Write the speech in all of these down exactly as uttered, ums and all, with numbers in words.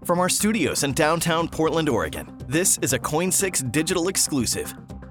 From our studios in downtown Portland, Oregon, this is a Coin six digital exclusive.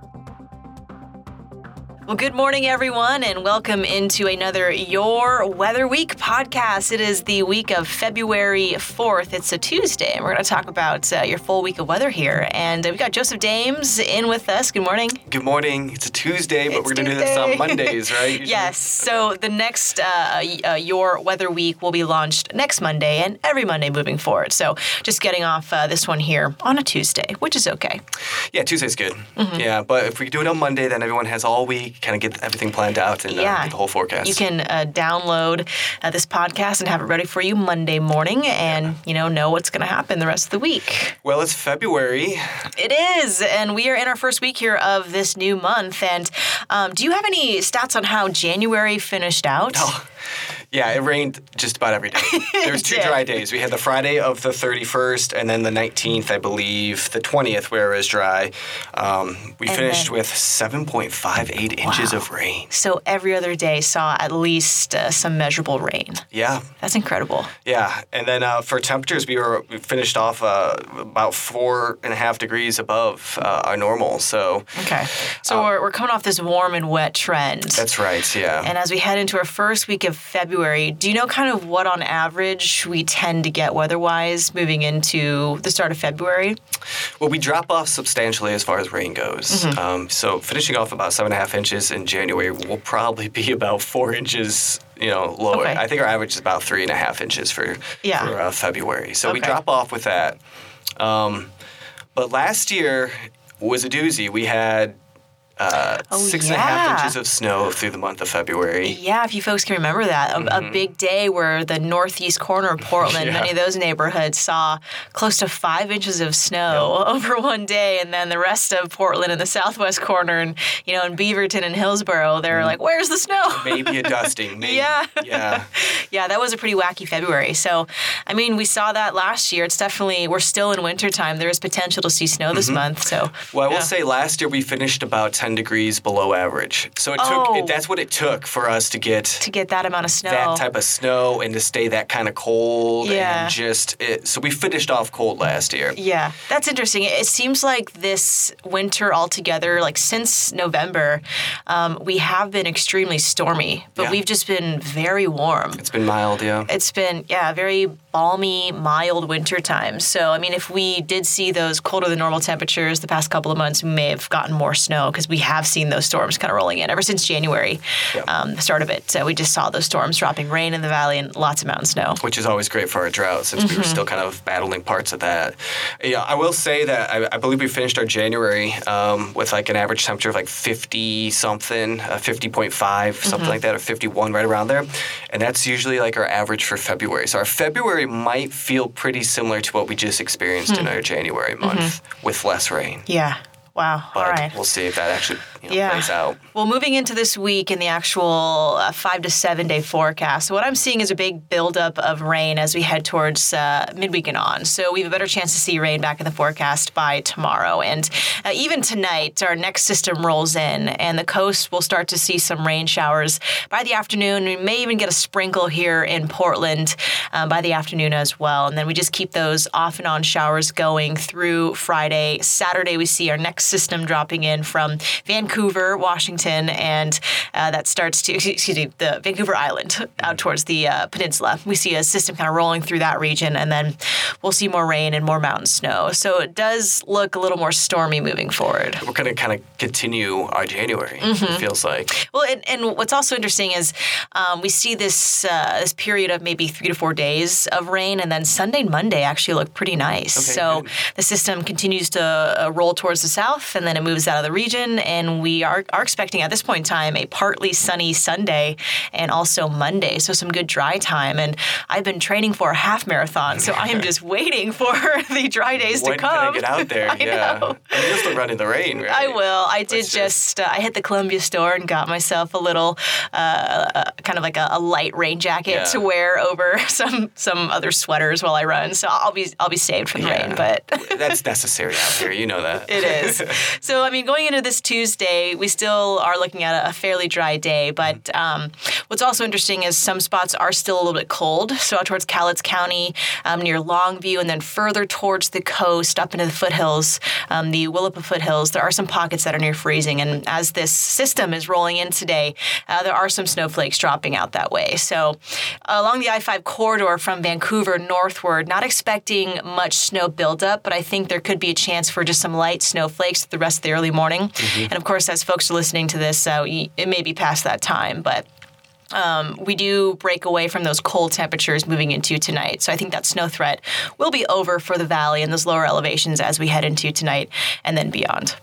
Well, good morning, everyone, and welcome into another Your Weather Week podcast. It is the week of February fourth. It's a Tuesday, and we're going to talk about uh, your full week of weather here. And uh, we've got Joseph Dames in with us. Good morning. Good morning. It's a Tuesday, but It's we're going to do Tuesday. this on Mondays, right? Usually? Yes. So the next uh, uh, Your Weather Week will be launched next Monday and every Monday moving forward. So just getting off uh, this one here on a Tuesday, which is okay. Yeah, Tuesday's good. Mm-hmm. Yeah, but if we do it on Monday, then everyone has all week, kind of get everything planned out and Yeah. uh, get the whole forecast. You can uh, download uh, this podcast and have it ready for you Monday morning and, you know, know what's going to happen the rest of the week. Well, it's February. It is, and we are in our first week here of this new month. And um, do you have any stats on how January finished out? Oh, yeah, it rained just about every day. There was two did. dry days. We had the Friday of the thirty-first and then the nineteenth, I believe, the twentieth, where it was dry. Um, we And finished then- with seven point five eight inches Wow. of rain. So every other day saw at least uh, some measurable rain. Yeah. That's incredible. Yeah, and then uh, for temperatures, we were we finished off uh, about four and a half degrees above uh, our normal. So Okay. So Um, we're, we're coming off this warm and wet trend. that's right. Yeah. And as we head into our first week of February, do you know kind of what on average we tend to get weather-wise moving into the start of February? Well, we drop off substantially as far as rain goes. Mm-hmm. Um, so finishing off about seven and a half inches in January will probably be about four inches, you know, lower. Okay. I think our average is about three and a half inches for Yeah. for uh, February. So we Okay. drop off with that. Um, but last year was a doozy. We had uh, Oh, six and a half yeah. inches of snow through the month of February. Yeah, if you folks can remember that. A, a big day where the northeast corner of Portland, Yeah. many of those neighborhoods saw close to five inches of snow over one day. And then the rest of Portland in the southwest corner and, you know, in Beaverton and Hillsborough, they're like, where's the snow? Maybe a dusting. Maybe. Yeah. Yeah. Yeah, that was a pretty wacky February. So, I mean, we saw that last year. It's definitely, we're still in wintertime. There is potential to see snow this month. So, Well, I will yeah. say last year we finished about ten degrees below average. So it took Oh. it, that's what it took for us to get to get that amount of snow. that type of snow and to stay that kind of cold Yeah. and just it, so we finished off cold last year. Yeah, that's interesting. It it seems like this winter altogether, like since November, um, we have been extremely stormy, but Yeah. we've just been very warm. It's been mild, yeah. It's been, yeah, very balmy, mild winter time. So, I mean, if we did see those colder than normal temperatures the past couple of months, we may have gotten more snow because we have seen those storms kind of rolling in ever since January, Yeah. um, the start of it. Uh, we just saw those storms dropping rain in the valley and lots of mountain snow. Which is always great for our drought since we were still kind of battling parts of that. Yeah, I will say that I, I believe we finished our January um, with like an average temperature of like fifty something, uh, fifty point five, something like that, or fifty-one, right around there. And that's usually like our average for February. So our February might feel pretty similar to what we just experienced in our January month with less rain. Yeah. Wow. But All right. we'll see if that actually you know, Yeah. plays out. Well, moving into this week in the actual uh, five to seven day forecast, what I'm seeing is a big buildup of rain as we head towards uh, midweek and on. So we have a better chance to see rain back in the forecast by tomorrow. And uh, even tonight, our next system rolls in, and the coast will start to see some rain showers by the afternoon. We may even get a sprinkle here in Portland um, by the afternoon as well. And then we just keep those off and on showers going through Friday. Saturday, we see our next system dropping in from Vancouver, Washington, and uh, that starts to, excuse me, the Vancouver Island out towards the uh, peninsula. We see a system kind of rolling through that region, and then we'll see more rain and more mountain snow. So it does look a little more stormy moving forward. We're going to kind of continue our January, it feels like. Well, and, and what's also interesting is um, we see this uh, this period of maybe three to four days of rain, and then Sunday and Monday actually look pretty nice. Okay, so good. the system continues to uh, roll towards the south, and then it moves out of the region, and we are, are expecting at this point in time a partly sunny Sunday and also Monday, so some good dry time. And I've been training for a half marathon, so I am just waiting for the dry days When to come. can I get out there? I yeah. know. And you'll still run in the rain, right? I will. I did Let's just, uh, I hit the Columbia store and got myself a little, uh, uh, kind of like a, a light rain jacket Yeah. to wear over some some other sweaters while I run. So I'll be I'll be saved from the Yeah. rain, but That's necessary out here. You know that. it is. So, I mean, going into this Tuesday, we still are looking at a fairly dry day. But um, what's also interesting is some spots are still a little bit cold. So out towards Cowlitz County, um, near Longview, and then further towards the coast, up into the foothills, um, the Willapa foothills, there are some pockets that are near freezing. And as this system is rolling in today, uh, there are some snowflakes dropping out that way. So along the I five corridor from Vancouver northward, not expecting much snow buildup, but I think there could be a chance for just some light snowflakes the rest of the early morning. Mm-hmm. And of course, as folks are listening to this, uh, it may be past that time, but Um, we do break away from those cold temperatures moving into tonight. So I think that snow threat will be over for the valley and those lower elevations as we head into tonight and then beyond.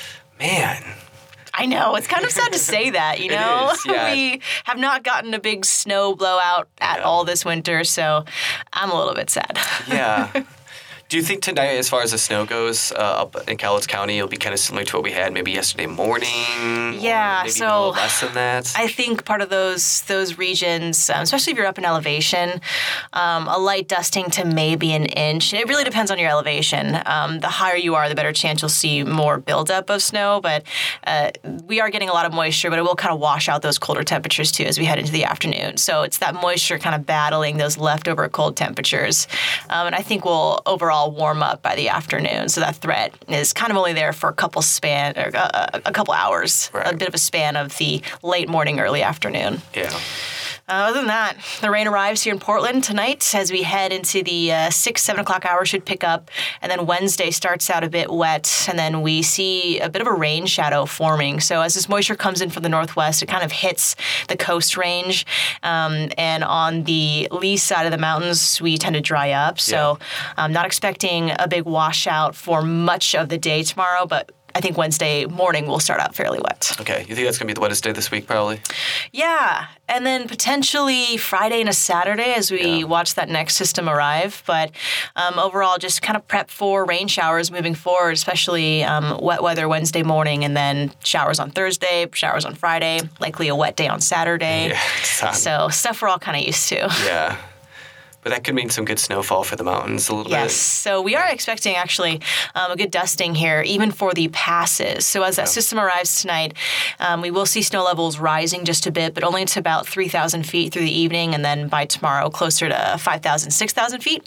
Man. I know. It's kind of sad to say that, you know? It is, yeah. We have not gotten a big snow blowout at yeah. all this winter, so I'm a little bit sad. Yeah. Do you think tonight, as far as the snow goes, uh, up in Cowlitz County, it'll be kind of similar to what we had maybe yesterday morning? Yeah, or maybe so even a little less than that. I think part of those those regions, um, especially if you're up in elevation, um, a light dusting to maybe an inch. It really depends on your elevation. Um, the higher you are, the better chance you'll see more buildup of snow. But uh, we are getting a lot of moisture, but it will kind of wash out those colder temperatures too as we head into the afternoon. So it's that moisture kind of battling those leftover cold temperatures, um, and I think we'll overall warm up by the afternoon. So that threat is kind of only there for a couple span or a, a couple hours, right. a bit of a span of the late morning, early afternoon. Yeah. Uh, other than that, the rain arrives here in Portland tonight as we head into the uh, six, seven o'clock hour should pick up. And then Wednesday starts out a bit wet. And then we see a bit of a rain shadow forming. So as this moisture comes in from the northwest, it kind of hits the coast range. Um, and on the lee side of the mountains, we tend to dry up. So I'm yeah. um, not expecting a big washout for much of the day tomorrow, but I think Wednesday morning will start out fairly wet. Okay. You think that's going to be the wettest day this week, probably? Yeah. And then potentially Friday and a Saturday as we yeah. watch that next system arrive. But um, overall, just kind of prep for rain showers moving forward, especially um, wet weather Wednesday morning, and then showers on Thursday, showers on Friday, likely a wet day on Saturday. Yeah, so stuff we're all kind of used to. Yeah. But that could mean some good snowfall for the mountains a little yes. bit. Yes. So we are expecting actually um, a good dusting here, even for the passes. So as that yeah. system arrives tonight, um, we will see snow levels rising just a bit, but only to about three thousand feet through the evening, and then by tomorrow closer to five thousand, six thousand feet.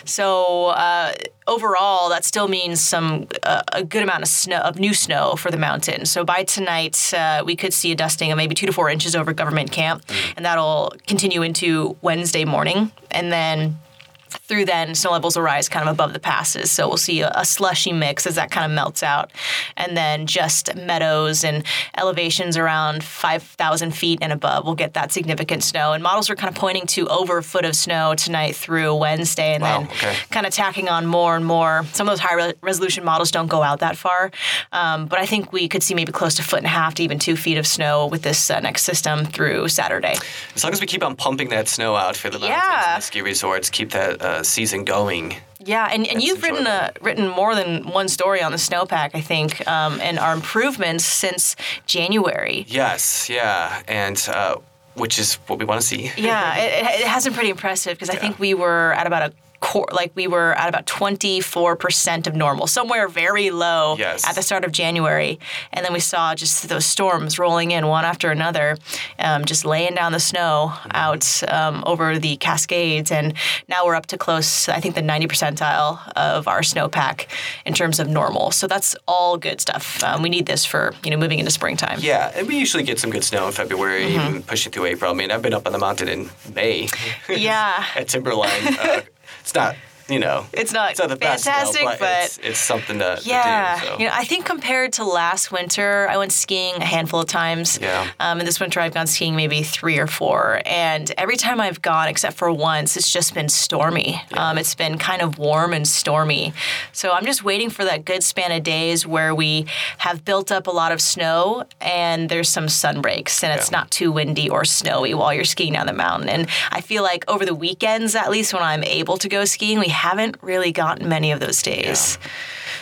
So uh, overall, that still means some uh, a good amount of snow, of new snow for the mountain. So by tonight, uh, we could see a dusting of maybe two to four inches over Government Camp, mm. and that'll continue into Wednesday morning. And then through then, snow levels will rise kind of above the passes. So we'll see a, a slushy mix as that kind of melts out. And then just meadows and elevations around five thousand feet and above will get that significant snow. And models are kind of pointing to over a foot of snow tonight through Wednesday, and wow, then okay. kind of tacking on more and more. Some of those high re- resolution models don't go out that far. Um, but I think we could see maybe close to a foot and a half to even two feet of snow with this uh, next system through Saturday. As long as we keep on pumping that snow out for the mountains yeah. and the ski resorts, keep that uh, season going. Yeah, and, and you've written a, written more than one story on the snowpack, I think, um, and our improvements since January. Yes, yeah, and uh, which is what we want to see. Yeah, it, it has been pretty impressive because yeah. I think we were at about a Core, like we were at about twenty-four percent of normal, somewhere very low yes. at the start of January. And then we saw just those storms rolling in one after another, um, just laying down the snow mm-hmm. out um, over the Cascades. And now we're up to close, I think, the ninety percentile of our snowpack in terms of normal. So that's all good stuff. Um, we need this for, you know, moving into springtime. Yeah, and we usually get some good snow in February, mm-hmm. even pushing through April. I mean, I've been up on the mountain in May. Yeah. At Timberline. Uh, It's not, you know, it's not, it's not the fantastic, best snow, but, but it's, it's something to, yeah, to do. So. You know, I think compared to last winter, I went skiing a handful of times. Yeah. Um, and this winter, I've gone skiing maybe three or four. And every time I've gone, except for once, it's just been stormy. Yeah. Um, it's been kind of warm and stormy. So I'm just waiting for that good span of days where we have built up a lot of snow and there's some sun breaks and it's yeah. not too windy or snowy while you're skiing down the mountain. And I feel like over the weekends, at least when I'm able to go skiing, we haven't really gotten many of those days. Yeah.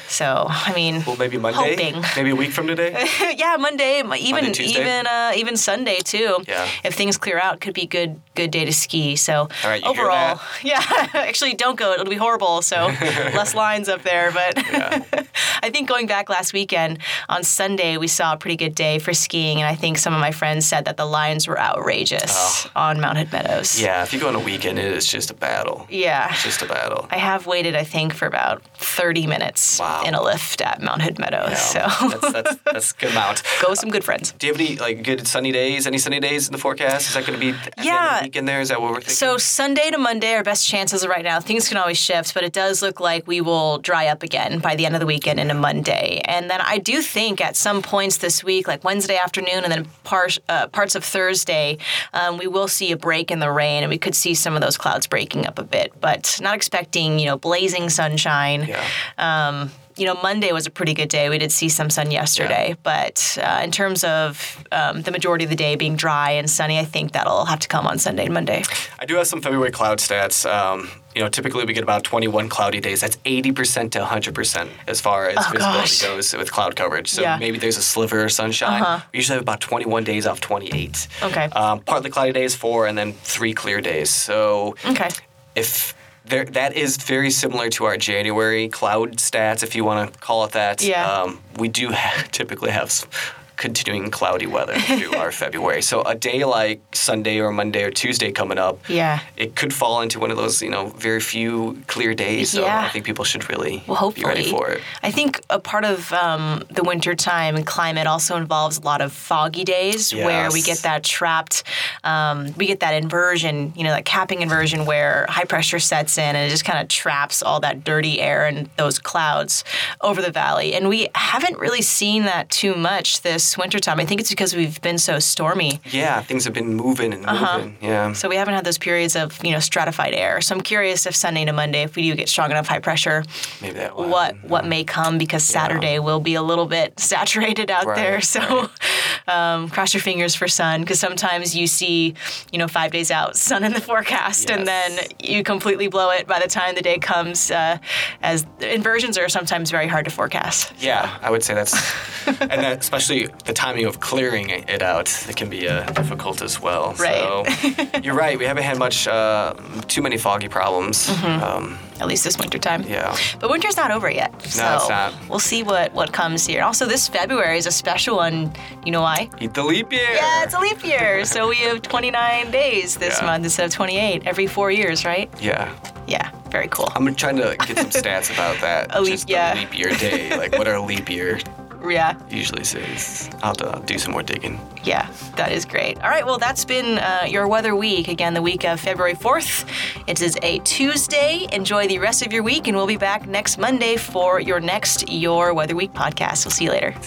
So, I mean, Well, maybe Monday? hoping. Maybe a week from today? yeah, Monday, even Monday, Tuesday? even uh, even Sunday too. Yeah. If things clear out, could be good good day to ski. So All right, you hear overall, that? yeah. Actually, don't go. It'll be horrible. So less lines up there. But Yeah. I think going back last weekend on Sunday, we saw a pretty good day for skiing, and I think some of my friends said that the lines were outrageous Oh. on Mount Hood Meadows. Yeah, if you go on a weekend, it is just a battle. Yeah. It's just a battle. I have waited, I think, for about thirty minutes Wow. in a lift at Mount Hood Meadows. Yeah, So that's, that's, that's a good amount. go with some good friends. Do you have any like good sunny days? Any sunny days in the forecast? Is that going to be at the end of Yeah. the weekend there? Is that what we're thinking? So Sunday to Monday, our best chances right now. Things can always shift, but it does look like we will dry up again by the end of the weekend into Monday. And then I do think at some points this week, like Wednesday afternoon and then par- uh, parts of Thursday, um, we will see a break in the rain, and we could see some of those clouds breaking up a bit. But not expecting, you know, blazing sunshine. Yeah. Um, you know, Monday was a pretty good day. We did see some sun yesterday, Yeah. but uh, in terms of um, the majority of the day being dry and sunny, I think that'll have to come on Sunday and Monday. I do have some February cloud stats. Um, you know, typically we get about twenty-one cloudy days. That's eighty percent to one hundred percent as far as Oh, visibility gosh. goes with cloud coverage. So Yeah. maybe there's a sliver of sunshine. Uh-huh. We usually have about twenty-one days off twenty-eight. Okay. Um, partly cloudy days, four, and then three clear days. So Okay. if there, that is very similar to our January cloud stats, if you want to call it that. Yeah. Um, we do ha- typically have s- continuing cloudy weather through our February. So a day like Sunday or Monday or Tuesday coming up, Yeah. it could fall into one of those, you know, very few clear days. So Yeah. I think people should really Well, hopefully. be ready for it. I think a part of um, the wintertime and climate also involves a lot of foggy days where we Yes. get that trapped, um, we get that inversion, you know, that capping inversion where high pressure sets in and it just kind of traps all that dirty air and those clouds over the valley. And we haven't really seen that too much this wintertime. I think it's because we've been so stormy. Yeah, things have been moving and Uh-huh. moving. Yeah. So we haven't had those periods of, you know, stratified air. So I'm curious if Sunday to Monday, if we do get strong enough high pressure, Maybe that will what happen. what may come, because Saturday will be a little bit saturated out Right, there. So um, cross your fingers for sun, because sometimes you see, you know, five days out, sun in the forecast, and then Yes. you completely blow it by the time the day comes, uh, as inversions are sometimes very hard to forecast. Yeah, I would say that's, and that especially the timing of clearing it out, it can be uh, difficult as well. Right. So you're right. We haven't had much, uh, too many foggy problems. Mm-hmm. Um, At least this wintertime. yeah. But winter's not over yet. So it's not. we'll see what, what comes here. Also, this February is a special one. You know why? Eat the leap year. Yeah, it's a leap year. So we have twenty-nine days this Yeah. month instead of twenty-eight every four years, right? Yeah. Yeah, very cool. I'm trying to get some stats about that. A leap- Just yeah. the leap year day. Like what our leap year Yeah, usually says. I'll have to do some more digging. yeah, that is great. All right, well, that's been uh, your weather week. Again, the week of February fourth. It is a Tuesday. Enjoy the rest of your week, and we'll be back next Monday for your next Your Weather Week podcast. We'll see you later.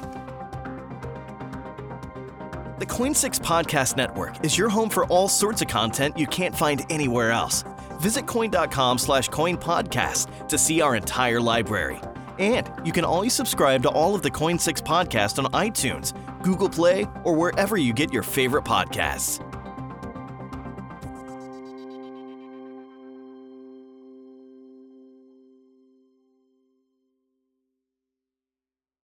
The Coin six Podcast Network is your home for all sorts of content you can't find anywhere else. Visit coin.com slash coin podcast to see our entire library. And you can always subscribe to all of the Coin six podcasts on iTunes, Google Play, or wherever you get your favorite podcasts.